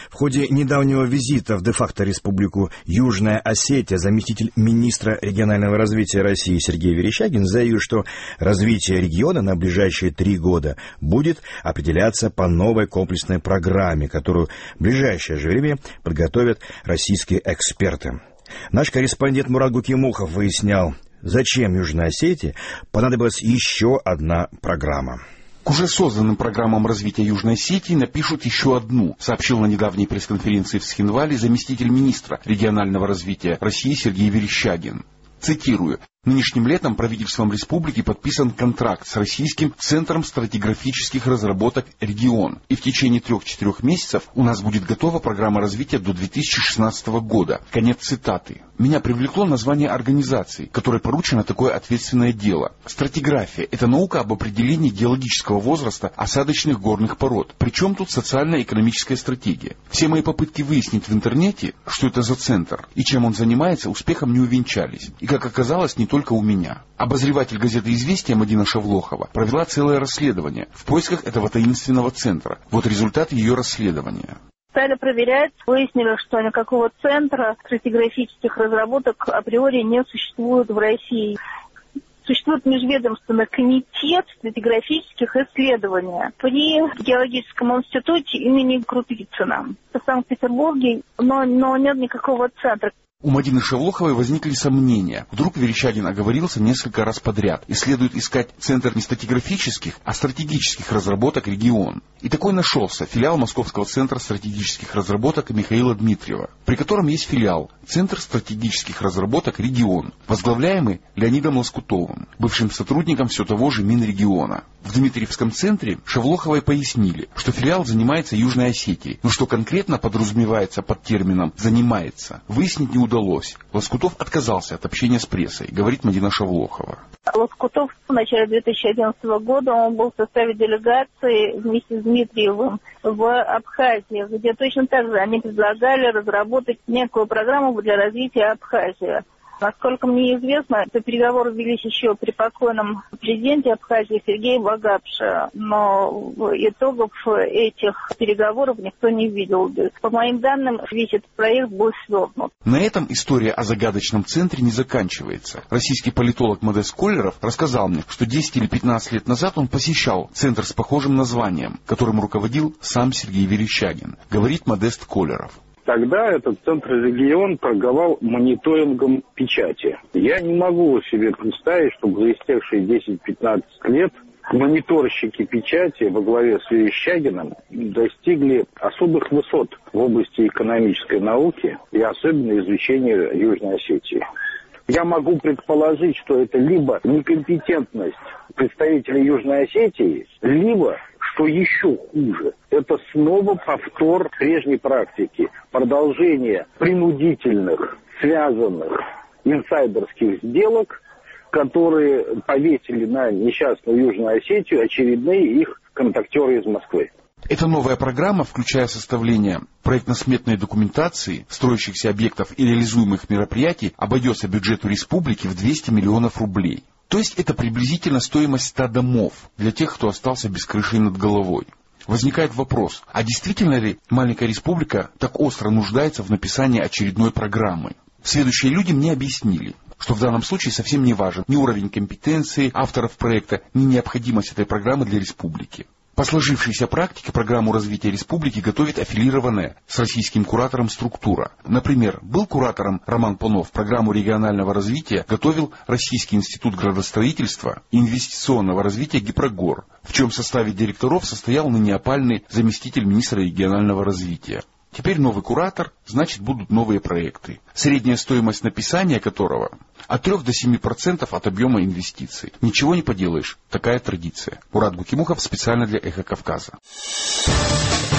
В ходе недавнего визита в де-факто республику Южная Осетия заместитель министра регионального развития России Сергей Верещагин заявил, что развитие региона на ближайшие 3 года будет определяться по новой комплексной программе, которую в ближайшее же время подготовят российские эксперты. Наш корреспондент Мурат Гукимухов выяснял, зачем Южной Осетии понадобилась еще одна программа. К уже созданным программам развития Южной Осетии напишут еще одну, сообщил на недавней пресс-конференции в Схинвале заместитель министра регионального развития России Сергей Верещагин. Цитирую. Нынешним летом правительством республики подписан контракт с Российским центром стратиграфических разработок «Регион». И в течение 3-4 месяцев у нас будет готова программа развития до 2016 года. Конец цитаты. Меня привлекло название организации, которой поручено такое ответственное дело. Стратиграфия – это наука об определении геологического возраста осадочных горных пород. Причем тут социально-экономическая стратегия. Все мои попытки выяснить в интернете, что это за центр и чем он занимается, успехом не увенчались. И, как оказалось, не только у меня. Обозреватель газеты «Известия» Мадина Шавлохова провела целое расследование в поисках этого таинственного центра. Вот результат ее расследования. Стали проверять, выяснили, что никакого центра стратиграфических разработок априори не существует в России. Существует межведомственный комитет стратиграфических исследований при Геологическом институте имени Крупицына в Санкт-Петербурге, но нет никакого центра. У Мадины Шавлоховой возникли сомнения. Вдруг Верещагин оговорился несколько раз подряд, и следует искать центр не стратиграфических, а стратегических разработок «Регион». И такой нашелся филиал Московского центра стратегических разработок Михаила Дмитриева, при котором есть филиал Центр стратегических разработок «Регион», возглавляемый Леонидом Лоскутовым, бывшим сотрудником все того же Минрегиона. В Дмитриевском центре Шавлоховой пояснили, что филиал занимается Южной Осетией, но что конкретно подразумевается под термином «занимается», выяснить не удалось. Лоскутов отказался от общения с прессой, говорит Мадина Шавлохова. Лоскутов в начале 2011 года он был в составе делегации вместе с Дмитриевым в Абхазии, где точно так же они предлагали разработать некую программу для развития Абхазии. Насколько мне известно, эти переговоры велись еще при покойном президенте Абхазии Сергее Багапше, но итогов этих переговоров никто не видел. По моим данным, весь этот проект был свернут. На этом история о загадочном центре не заканчивается. Российский политолог Модест Коллеров рассказал мне, что 10 или 15 лет назад он посещал центр с похожим названием, которым руководил сам Сергей Верещагин, говорит Модест Коллеров. Тогда этот центр-регион торговал мониторингом печати. Я не могу себе представить, чтобы за истекшие 10-15 лет мониторщики печати во главе с Верещагиным достигли особых высот в области экономической науки и особенно изучения Южной Осетии. Я могу предположить, что это либо некомпетентность представителей Южной Осетии, либо, что еще хуже, это снова повтор прежней практики, продолжение принудительных, связанных инсайдерских сделок, которые повесили на несчастную Южную Осетию очередные их контактеры из Москвы. Эта новая программа, включая составление проектно-сметной документации, строящихся объектов и реализуемых мероприятий, обойдется бюджету республики в 200 миллионов рублей. То есть это приблизительно стоимость 100 домов для тех, кто остался без крыши над головой. Возникает вопрос, а действительно ли маленькая республика так остро нуждается в написании очередной программы? Следующие люди мне объяснили, что в данном случае совсем не важен ни уровень компетенции авторов проекта, ни необходимость этой программы для республики. По сложившейся практике программу развития республики готовит аффилированная с российским куратором структура. Например, был куратором Роман Пунов, программу регионального развития готовил Российский институт градостроительства и инвестиционного развития «Гипрогор», в чем составе директоров состоял ныне опальный заместитель министра регионального развития. Теперь новый куратор, значит, будут новые проекты, средняя стоимость написания которого от 3 до 7% от объема инвестиций. Ничего не поделаешь, такая традиция. Мурат Гукимухов специально для «Эхо Кавказа».